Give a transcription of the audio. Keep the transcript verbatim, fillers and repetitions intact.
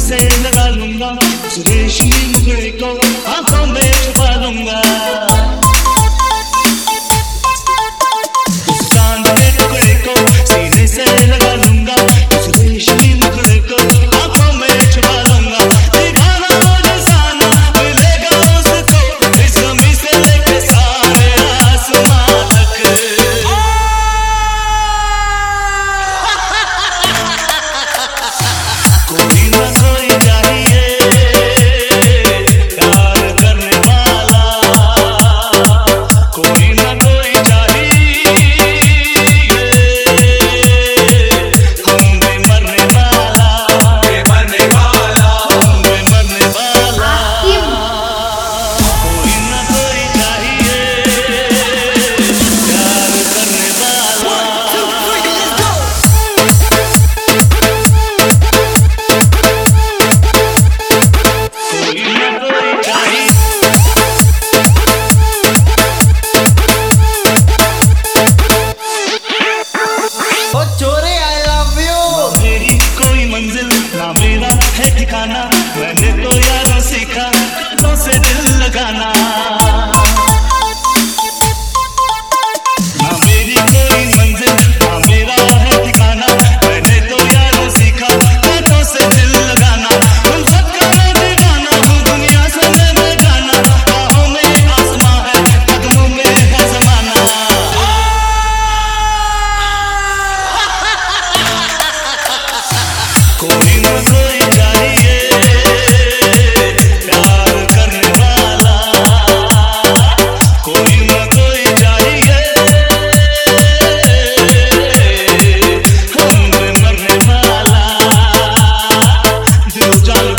से लगा लूंगा, उस रेशमी मुखड़े को आंखों में छुपा लूंगा। उस चांद के टुकड़े को सीने से लगा लूंगा, उस रेशमी मुखड़े को आंखों में छुपा लूंगा। दीवाना हो जैसाना मिलेगा उसको, इस ज़मीं से लेके सारे आसमां तक। कोई ना कोई चाहिए प्यार करने वाला, कोई ना कोई चाहिए हम में मरने वाला, मरने वाला, हम में मरने वाला। कोई ना कोई चाहिए प्यार करने वाला। ओ चोरे आई लव यू। मेरी कोई मंजिल ना मेरा है ठिकाना, मैंने तो यारों सीखा तो से दिल लगाना। ना मेरी कोई मंजिल ना मेरा है ठिकाना, मैंने तो यारों सीखा तो से दिल लगाना। हम सबका मैं बेगाना हूँ, दुनिया से मैं बेगाना, बाहों में आसमां है, कदमों में है ज़माना। कोई ना कोई चाहिए प्यार करने वाला, कोई ना कोई चाहिए हम में मरने वाला। दिल जान